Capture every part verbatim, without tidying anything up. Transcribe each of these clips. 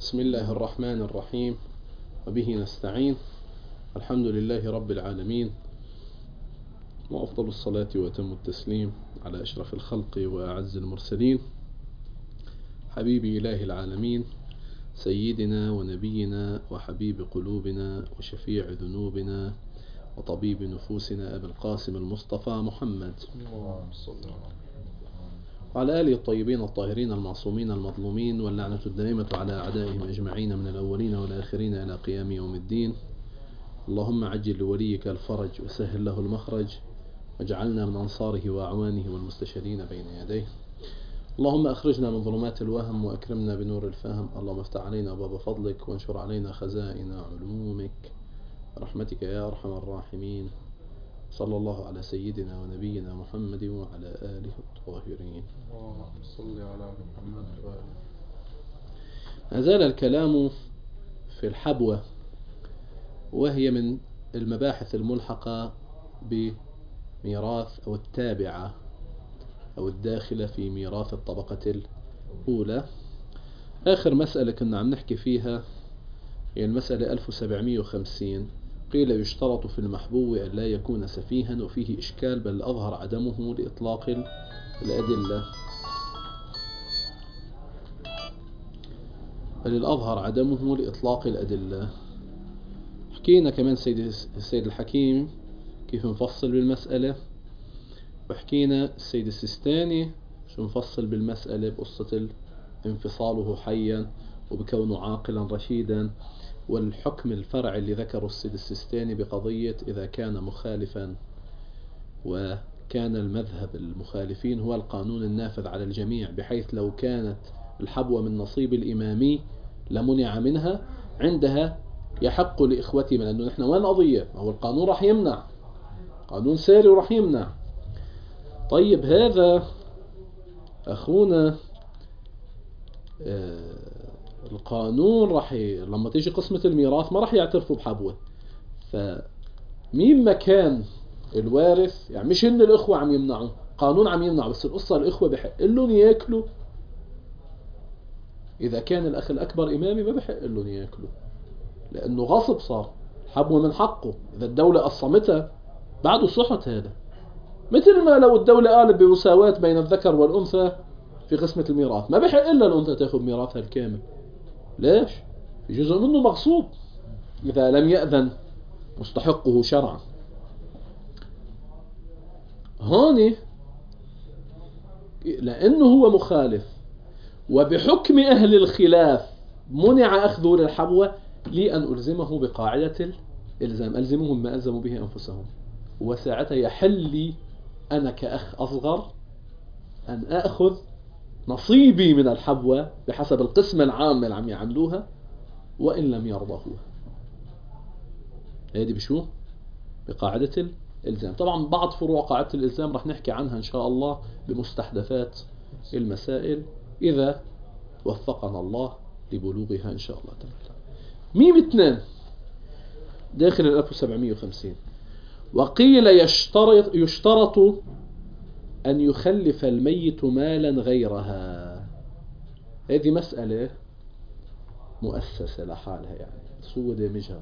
بسم الله الرحمن الرحيم، وبه نستعين. الحمد لله رب العالمين، وأفضل الصلاة وأتم التسليم على أشرف الخلق وأعز المرسلين، حبيب إله العالمين، سيدنا ونبينا وحبيب قلوبنا وشفيع ذنوبنا وطبيب نفوسنا أبي القاسم المصطفى محمد، وعلى آله الطيبين الطاهرين المعصومين المظلومين، واللعنة الدائمة على أعدائهم أجمعين من الأولين والآخرين إلى قيام يوم الدين. اللهم عجل لوليك الفرج وسهل له المخرج، واجعلنا من أنصاره وأعوانه والمستشارين بين يديه. اللهم أخرجنا من ظلمات الوهم وأكرمنا بنور الفهم. اللهم افتح علينا أبواب فضلك وانشر علينا خزائن علومك برحمتك يا أرحم الراحمين. صلى الله على سيدنا ونبينا محمد وعلى آله الطاهرين. اللهم صل على محمد وآله. ما زال الكلام في الحبوة، وهي من المباحث الملحقة بميراث أو التابعة أو الداخلة في ميراث الطبقة الأولى. آخر مسألة كنا عم نحكي فيها هي المسألة ألف وسبعمئة وخمسين. قيل يشترط في المحبو أن لا يكون سفيها، وفيه إشكال بل أظهر عدمه لإطلاق الأدلة بل الأظهر عدمه لإطلاق الأدلة. حكينا كمان سيد السيد الحكيم كيف نفصل بالمسألة، وحكينا السيد السيستاني شو نفصل بالمسألة بقصة انفصاله حيا وبكونه عاقلا رشيدا، والحكم الفرعي اللي ذكره السيد السيستاني بقضية إذا كان مخالفا، وكان المذهب المخالفين هو القانون النافذ على الجميع، بحيث لو كانت الحبوة من نصيب الإمامي لمنع منها، عندها يحق لإخوتي، من أنه نحن وين قضية؟ هو القانون رح يمنع، قانون ساري ورح يمنع. طيب هذا أخونا آه القانون رح ي... لما تيجي قسمة الميراث ما رح يعترفوا بحبوة، فمين مكان الوارث؟ يعني مش إن الإخوة عم يمنعوا، قانون عم يمنع، بس القصة الإخوة بحق لهم ياكلوا. إذا كان الأخ الأكبر إمامي ما بحق لهم ياكلوا، لأنه غصب صار، الحبوة من حقه. إذا الدولة قصمتها بعده صحت هذا، مثل ما لو الدولة قالت بمساواة بين الذكر والأنثى في قسمة الميراث، ما بحق إلا الأنثى تأخذ ميراثها الكامل. ليش؟ في جزء منه مغصوب إذا لم يأذن مستحقه شرعا. هون لأنه هو مخالف وبحكم أهل الخلاف منع أخذه للحبوة، لي أن ألزمه بقاعدة الإلزام، ألزمهم ما ألزموا به أنفسهم، وساعتها يحل لي أنا كأخ أصغر أن أخذ نصيبي من الحبوة بحسب القسمة العامة اللي عم يعملوها، وإن لم يرضوها. هذه بشو؟ بقاعدة الإلزام. طبعا بعض فروع قاعدة الإلزام رح نحكي عنها إن شاء الله بمستحدثات المسائل إذا وفقنا الله لبلوغها إن شاء الله تعالى. ميم اثنان داخل ال ألف وسبعمئة وخمسين. وقيل يشترط, يشترط أن يخلف الميت مالا غيرها. هذه مسألة مؤسسة لحالها، يعني سوى دامجها.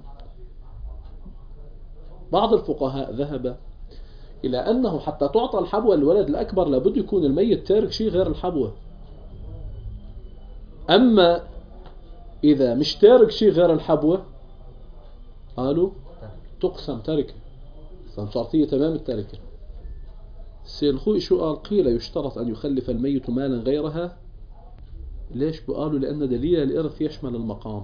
بعض الفقهاء ذهب إلى أنه حتى تعطى الحبوة الولد الأكبر لابد يكون الميت تارك شيء غير الحبوة. أما إذا مش تارك شيء غير الحبوة قالوا تقسم تركة، صارتية تمام التركة. السيد الخوي شو قال؟ قيل يشترط أن يخلف الميت مالا غيرها. ليش؟ قالوا لأن دليل الإرث يشمل المقام،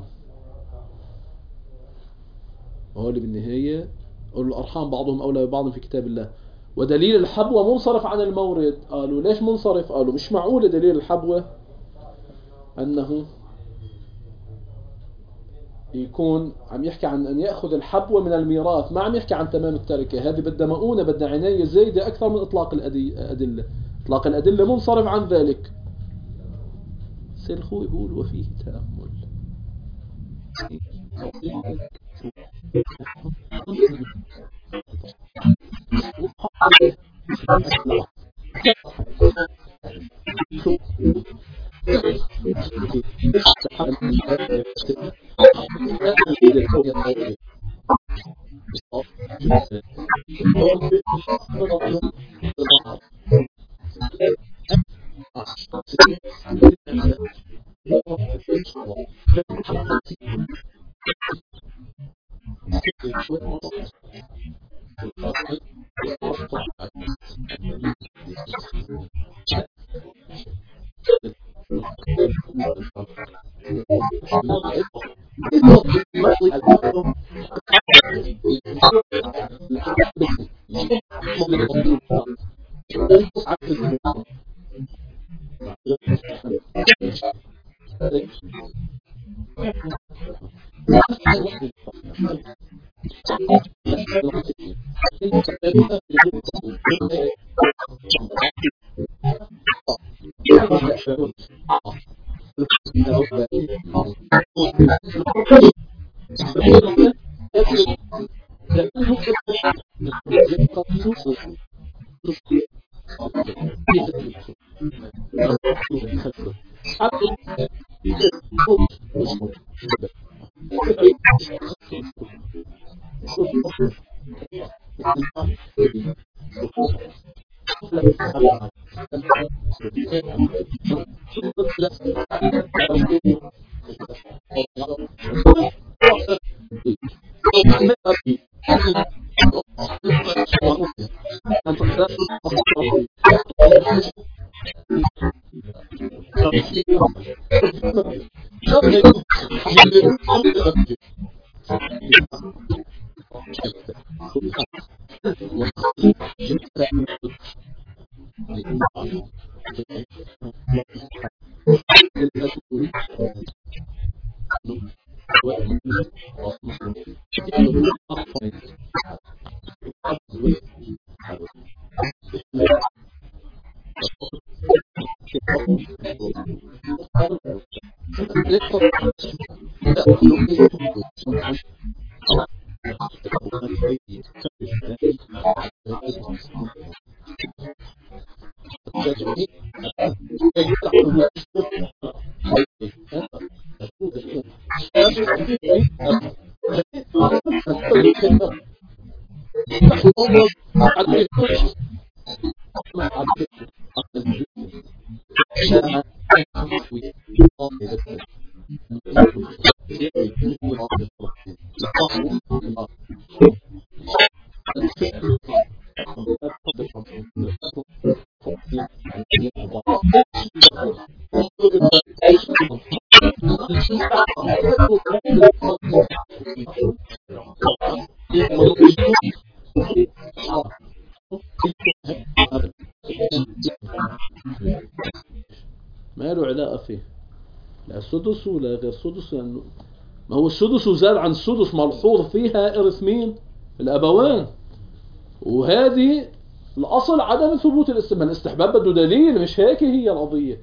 وهو اللي بالنهاية قالوا الأرحام بعضهم أولى ببعض في كتاب الله، ودليل الحبوة منصرف عن المورد. قالوا ليش منصرف؟ قالوا مش معقول دليل الحبوة أنه يكون عم يحكي عن أن يأخذ الحبوة من الميراث، ما عم يحكي عن تمام التركة. هذه بدها مؤونة، بدها عناية زايدة أكثر من إطلاق الأدلة. إطلاق الأدلة منصرف عن ذلك. سيد الخوي يقول وفيه تأمل. ما له علاقة فيه لا سدس ولا غير سدس، لأنه ما هو السدس وزاد عن السدس ملحوظ فيها إرث مين؟ الأبوان. وهذه الأصل عدم ثبوت الاستحباب، الاستحباب بده دليل، مش هيك هي القضية.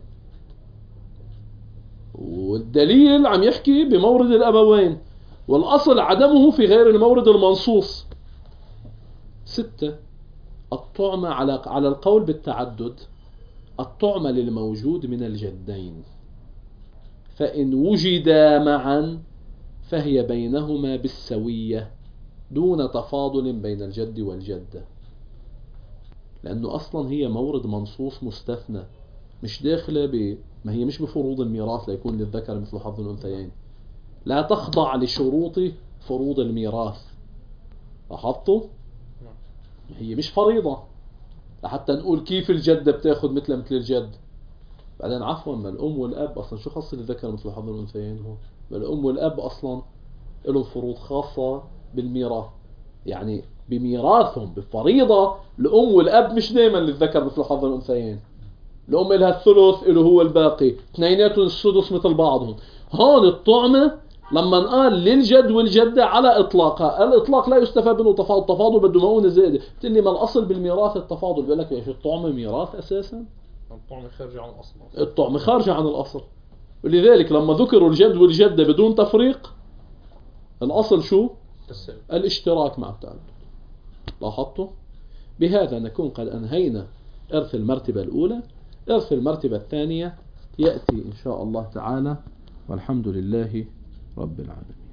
والدليل عم يحكي بمورد الأبوين، والأصل عدمه في غير المورد المنصوص. ستة، الطعمة على على القول بالتعدد، الطعمة للموجود من الجدين، فإن وجدا معا فهي بينهما بالسوية دون تفاضل بين الجد والجدة، لأنه أصلا هي مورد منصوص مستثنى، مش داخلة ب ما هي مش بفروض الميراث ليكون للذكر مثل حظ الأنثيين، لا تخضع لشروط فروض الميراث. لاحظتوا؟ هي مش فريضة لحتى نقول كيف الجدة بتاخد مثل مثل الجد. بعدين عفوا، ما الأم والأب أصلا شو خاصة للذكر مثل حظ الأنثيين؟ هو ما الأم والأب أصلا لهم فروض خاصة بالميراث، يعني بميراثهم بفريضة الأم والأب مش دائما للذكر مثل حظ الأنثيين. الأم لها الثلث، إله هو الباقي، اثنيناتهم السدس مثل بعضهم. هون الطعمة لما نقال للجد والجدة على إطلاقها، الإطلاق لا يستفاد منه تفاضل، التفاضل بده مؤونة زائدة. بتقول لي ما الأصل بالميراث التفاضل، بقول لك ايش الطعمة ميراث أساسا؟ الطعمة خارجة عن الأصل. الطعمة خارجة عن الأصل، ولذلك لما ذكروا الجد والجدة بدون تفريق، الأصل شو؟ السبب. الاشتراك مع التعدد. لاحظتوا؟ بهذا نكون قد أنهينا إرث المرتبة الأولى. إرث المرتبة الثانية يأتي إن شاء الله تعالى، والحمد لله رب العالمين.